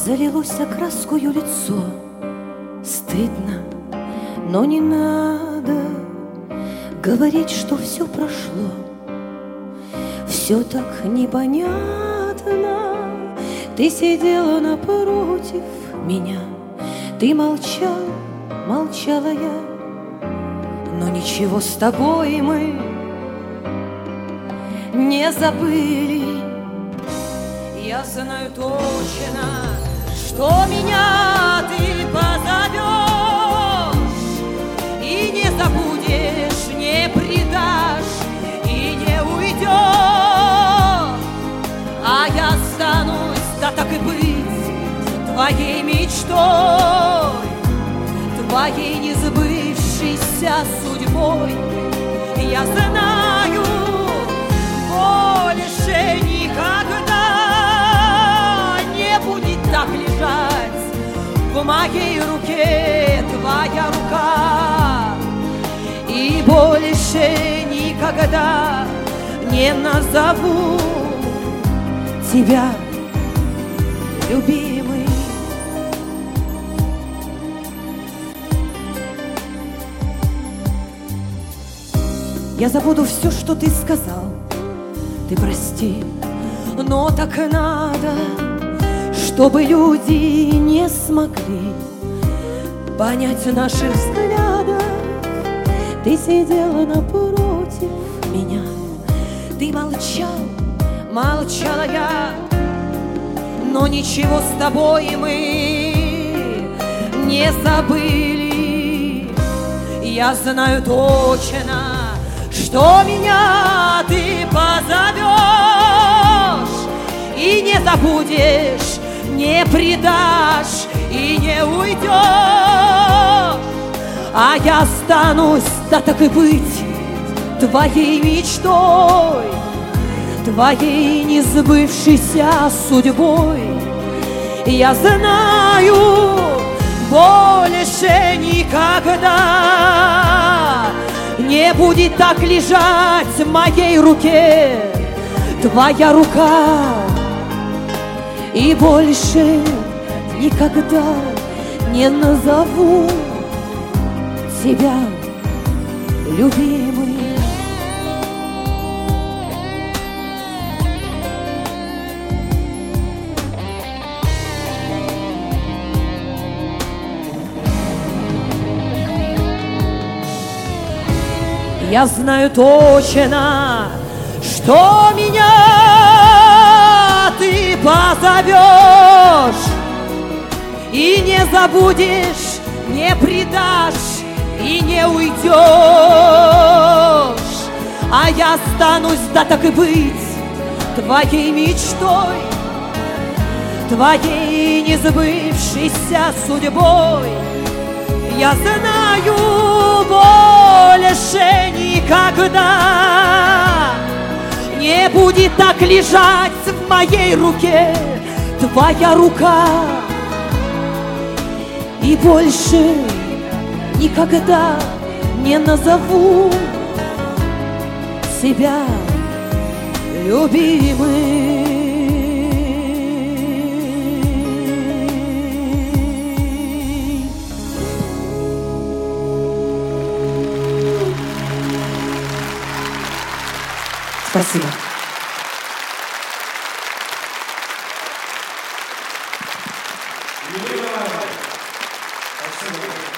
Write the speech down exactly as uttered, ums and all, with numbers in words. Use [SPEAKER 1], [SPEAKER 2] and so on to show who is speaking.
[SPEAKER 1] Залилось окраскою лицо. Стыдно, но не надо говорить, что все прошло. Все так непонятно. Ты сидела напротив меня, ты молчал, молчала я. Но ничего с тобой мы не забыли. Я знаю точно, что меня ты позовешь и не забудешь, не предашь и не уйдешь. А я останусь, да так и быть, твоей мечтой, твоей несбывшейся судьбой. Я знаю, больше никогда не будет так лежать в моей руке твоя рука. И больше никогда не назову тебя любимый. Я забуду все, что ты сказал, ты прости, но так надо, чтобы люди не смогли понять наших взглядов. Ты сидела напротив меня, ты молчал, молчала я. Но ничего с тобой мы не забыли. Я знаю точно, что меня ты позовешь и не забудешь, не предашь и не уйдешь. А я останусь, да так и быть, твоей мечтой, твоей несбывшейся судьбой. Я знаю, больше никогда не будет так лежать в моей руке твоя рука. И больше никогда не назову тебя любимый. Я знаю точно, что меня ты позовешь и не забудешь, не предашь и не уйдешь. А я останусь, да так и быть, твоей мечтой, твоей несбывшейся судьбой. Я знаю, больше никогда не будет так лежать в моей руке твоя рука. И больше никогда не назову себя любимым. Спасибо.
[SPEAKER 2] Спасибо.